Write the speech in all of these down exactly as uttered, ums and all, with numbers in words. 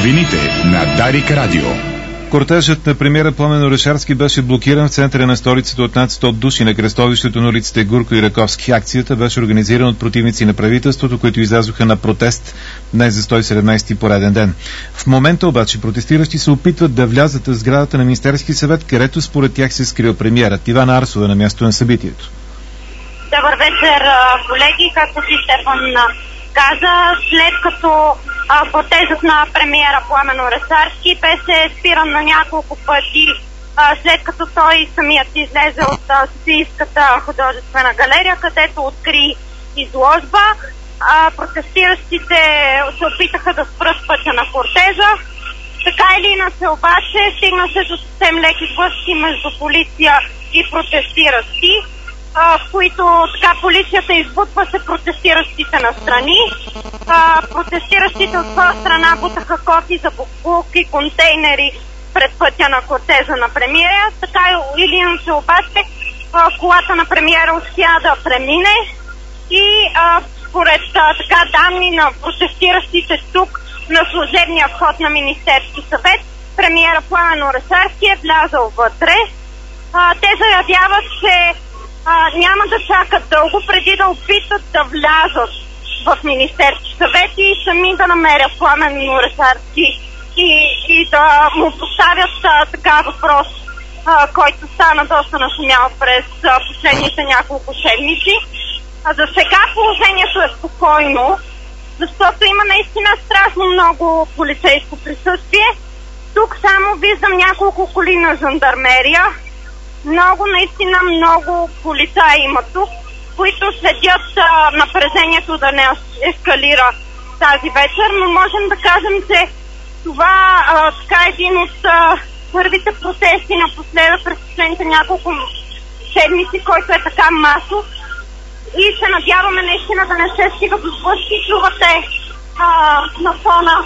Новините на Дарик Радио. Кортежът на премиера Пламен Орешарски беше блокиран в центъра на столицата от над сто души на кръстовището на улиците Гурко и Раковски. Акцията беше организирана от противници на правителството, които излязоха на протест днес за сто и седемнадесети пореден ден. В момента обаче протестиращи се опитват да влязат в сградата на Министерски съвет, където според тях се скрил премиерът. Ивана Арсова на място на събитието. Добър вечер, колеги. Както си Стефан каза, след като а, протезът на премиера Пламен Орешарски беше спиран на няколко пъти, а, след като той самият излезе от а, Софийската художествена галерия, където откри изложба. А, протестиращите се опитаха да спрат пътя на кортежа. Така или иначе обаче стигна се до съвсем леки сблъсъци между полиция и протестиращи, в които така полицията избутваше протестиращите настрани. А, протестиращите от своя страна бутаха кофи за буклук и контейнери пред пътя на кортежа на премиера. Така или иначе обаче а, колата на премиера успя да премине и а, според а, така данни на протестиращите тук на служебния вход на Министерски съвет, премиера Пламен Орешарски е влязъл вътре. А, те заявяват, че А, няма да чакат дълго преди да опитат да влязат в Министерски съвет и сами да намерят Пламен Орешарски и, и да му поставят а, така въпрос, а, който стана доста нашумял през а, последните няколко седмици. А за сега положението е спокойно, защото има наистина страшно много полицейско присъствие. Тук само виждам няколко коли на жандармерия. Много, наистина много полицаи има тук, които следят а, напрежението да не ескалира тази вечер, но можем да кажем, че това а, така е един от а, първите протести напоследък през последните няколко седмици, който е така масов, и се надяваме наистина да не се стига до сблъсъци. Чувате а, на фона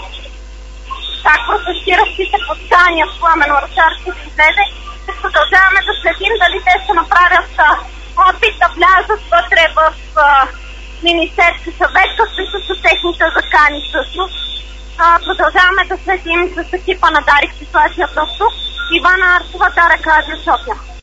как протестиращите подканят Пламен Орешарски да излезе. Продължаваме да следим дали те ще направят а, опит да влязат вътре в а, Министерски съвет, каквито са техните закани всъщност. А, продължаваме да следим с екипа на Дарик ситуацията тук. Ивана Арсова, Дарик Радио, София.